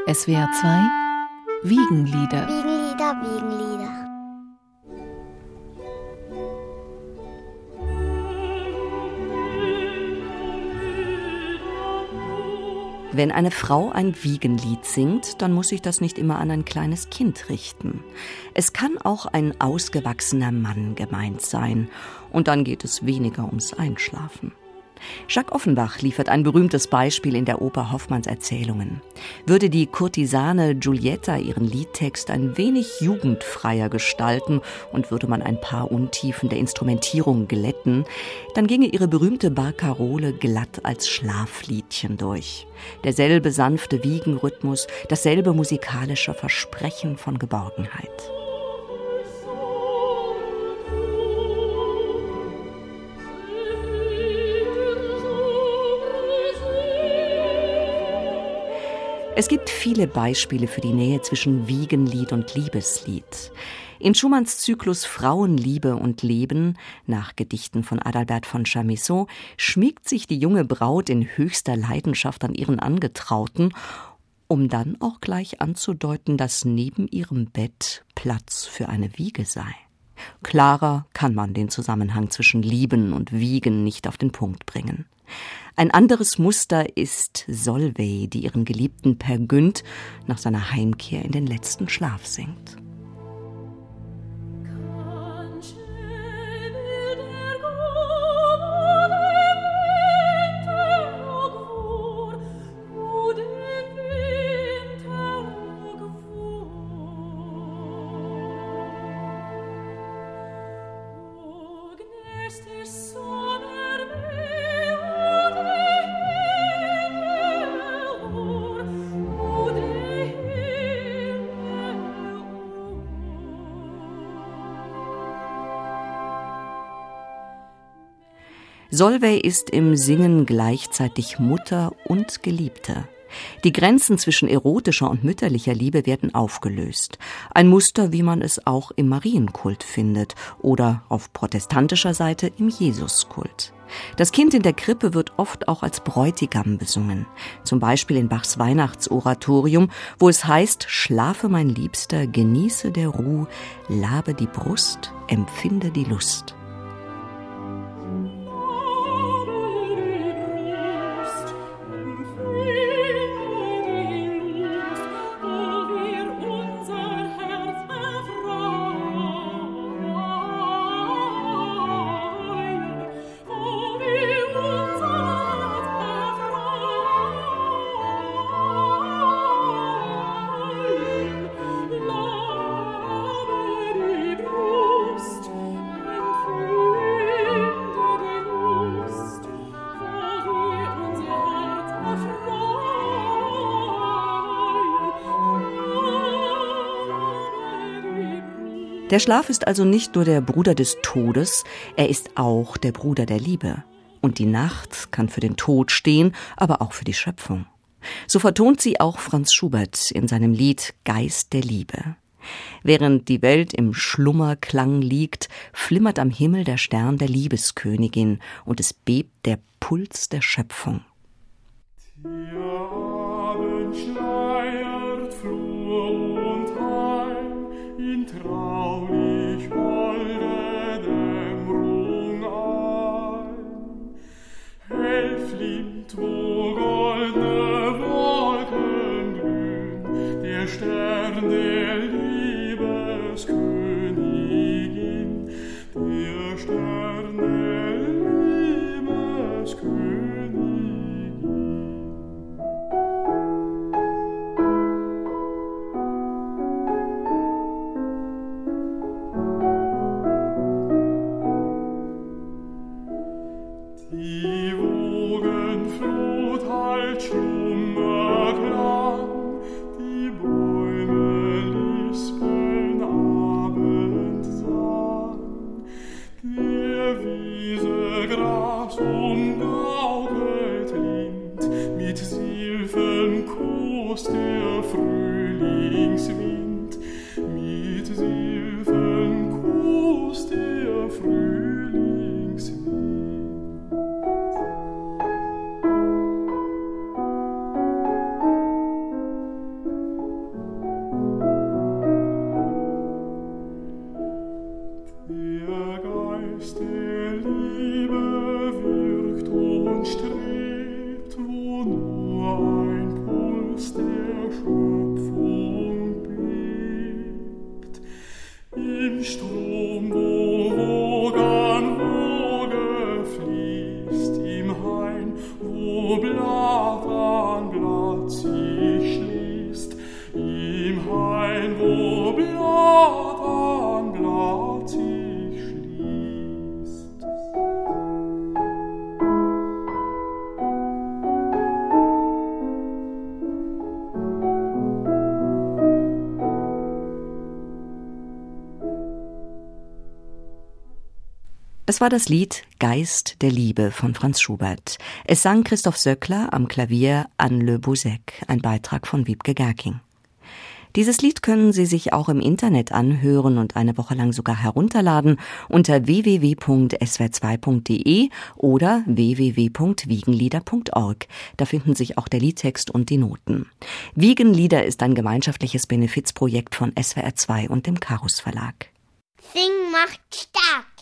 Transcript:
SWR 2 Wiegenlieder. Wiegenlieder, Wiegenlieder. Wenn eine Frau ein Wiegenlied singt, dann muss sich das nicht immer an ein kleines Kind richten. Es kann auch ein ausgewachsener Mann gemeint sein. Und dann geht es weniger ums Einschlafen. Jacques Offenbach liefert ein berühmtes Beispiel in der Oper Hoffmanns Erzählungen. Würde die Kurtisane Giulietta ihren Liedtext ein wenig jugendfreier gestalten und würde man ein paar Untiefen der Instrumentierung glätten, dann ginge ihre berühmte Barkarole glatt als Schlafliedchen durch. Derselbe sanfte Wiegenrhythmus, dasselbe musikalische Versprechen von Geborgenheit. Es gibt viele Beispiele für die Nähe zwischen Wiegenlied und Liebeslied. In Schumanns Zyklus Frauenliebe und Leben, nach Gedichten von Adalbert von Chamisso, schmiegt sich die junge Braut in höchster Leidenschaft an ihren Angetrauten, um dann auch gleich anzudeuten, dass neben ihrem Bett Platz für eine Wiege sei. Klarer kann man den Zusammenhang zwischen Lieben und Wiegen nicht auf den Punkt bringen. Ein anderes Muster ist Solveig, die ihren Geliebten Peer Gynt nach seiner Heimkehr in den letzten Schlaf singt. Solveig ist im Singen gleichzeitig Mutter und Geliebte. Die Grenzen zwischen erotischer und mütterlicher Liebe werden aufgelöst. Ein Muster, wie man es auch im Marienkult findet oder auf protestantischer Seite im Jesuskult. Das Kind in der Krippe wird oft auch als Bräutigam besungen. Zum Beispiel in Bachs Weihnachtsoratorium, wo es heißt: Schlafe, mein Liebster, genieße der Ruh, labe die Brust, empfinde die Lust. Der Schlaf ist also nicht nur der Bruder des Todes, er ist auch der Bruder der Liebe. Und die Nacht kann für den Tod stehen, aber auch für die Schöpfung. So vertont sie auch Franz Schubert in seinem Lied Geist der Liebe. Während die Welt im Schlummerklang liegt, flimmert am Himmel der Stern der Liebeskönigin und es bebt der Puls der Schöpfung. Der Abend schleiert Flur und Heim in traulich holde Dämmerung ein. Hell flimmt, wo goldene Wolken glühen, der Stern der Liebeskönigin, der Stern der Liebeskönigin. Die Wogenflut hallt Schlummerklang, die Bäume lispeln Abendsang. Der Wiese Gras umgaukelt lind, mit Silfen kost der Frühlingswind, mit Silfen kost der Frühlingswind. Strom, wo Wogen Woge fließt im Hain, wo Blatt an Blatt sich schließt, im Hain, wo Blatt an Blatt sich schließt. Es war das Lied Geist der Liebe von Franz Schubert. Es sang Christoph Söckler, am Klavier Anne Le Bouzac, ein Beitrag von Wiebke Gerking. Dieses Lied können Sie sich auch im Internet anhören und eine Woche lang sogar herunterladen unter www.swr2.de oder www.wiegenlieder.org. Da finden sich auch der Liedtext und die Noten. Wiegenlieder ist ein gemeinschaftliches Benefizprojekt von SWR2 und dem Karus Verlag. Singen macht stark.